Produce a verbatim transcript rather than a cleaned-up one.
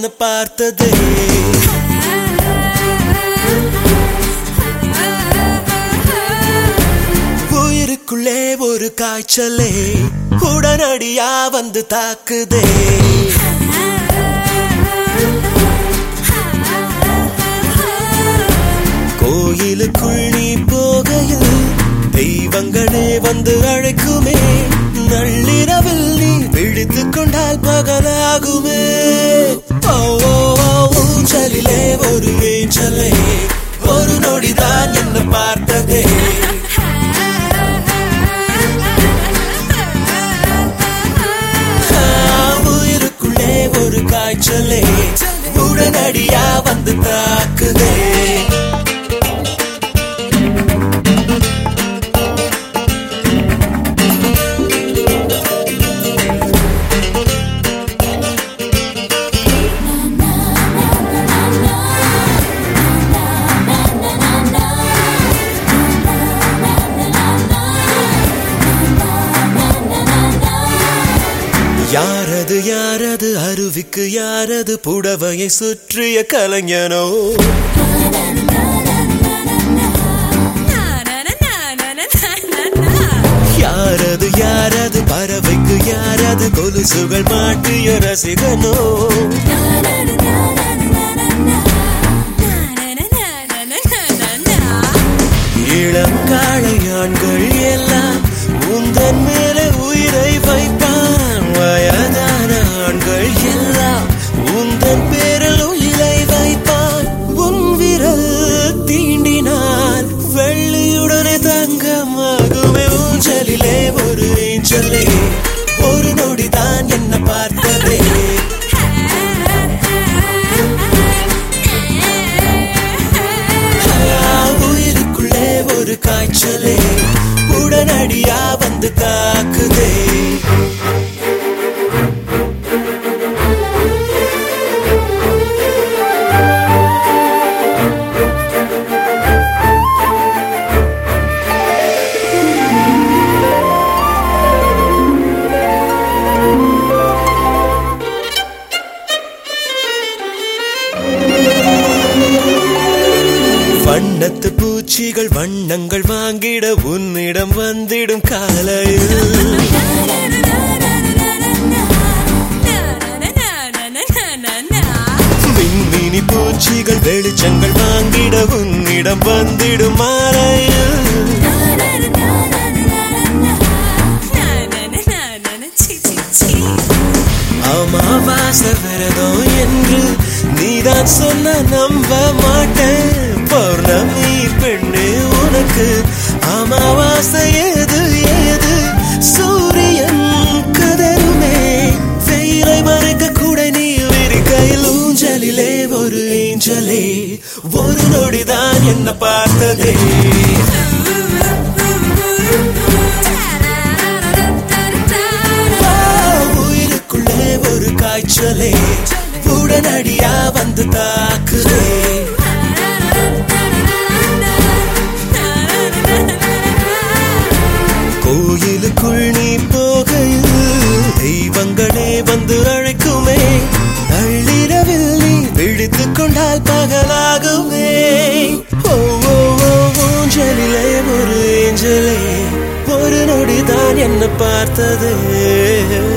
என்ன பார்த்ததே. உயிருக்குள்ளே ஒரு காய்ச்சலே உடனடியா வந்து தாக்குதே. கோயிலுக்குள் நீ போகையில் தெய்வங்களே வந்து அழைக்குமே. நள்ளிரவில் நீ விழித்துக் கொண்டால் பகலாகுமே. ஊஞ்சலிலே ஒரு ஏஞ்சலே ஒரு நொடிதான் என்ன பார்த்ததே. உயிருக்குள்ளே ஒரு காய்ச்சலே உடனடியா வந்து தாக்குதே. யாரது யாரது அருவிக்கு யாரது புடவையை சுற்றிய கலைஞனோ. யாரது யாரது பறவைக்கு யாரது கொலுசுகள் மாட்டிய ரசிகனோ. இளங்காளை ஆண்கள் எல்லாம் உந்தன் மேலே உயிரை வைப்பான். வயதான ஆண்கள் எல்லாம் உந்தன் பேரில் உயிரை வைப்பான். உன் விரல் தீண்டினால் வெள்ளியுடனே தங்கமாகுமே. ஊஞ்சலிலே ஒரு ஏஞ்சலே ஒரு நொடிதான் என்ன பார்த்ததே. உயிருக்குள்ளே ஒரு காய்ச்சலே உடனடியா வந்து தாக்குதே. வண்ணத்து பூச்சிகள் வண்ணங்கள் வாங்கிட உன்னிடம் வந்திடும் காலையில். விண்மீனி பூச்சிகள் வெளிச்சங்கள் வாங்கிட உன்னிடம் வந்திடும் மாலையில். அமாவாசை விரதம் என்று நீதான் சொன்ன நம்ப மாட்டேன். பௌர்ணமி பெண்ணே உனக்கு அமாவாசை ஏது ஏது. சூரியன் கதருமே வெயிலை மறைக்க கூட நீ விரிக்கையில். ஊஞ்சலிலே ஒரு ஏஞ்சலே ஒரு நொடிதான் என்ன பார்த்ததே. உயிருக்குள்ளே ஒரு காய்ச்சலே உடனடியா வந்து தாக்குதே. கோயிலுக்குள் நீ போகையில் தெய்வங்களே வந்து அழைக்குமே. நள்ளிரவில் நீ விழித்துக் கொண்டால் பகலாகுமே. ஊஞ்சலிலே ஒரு ஏஞ்சலே ஒரு நொடிதான் என்ன பார்த்ததே.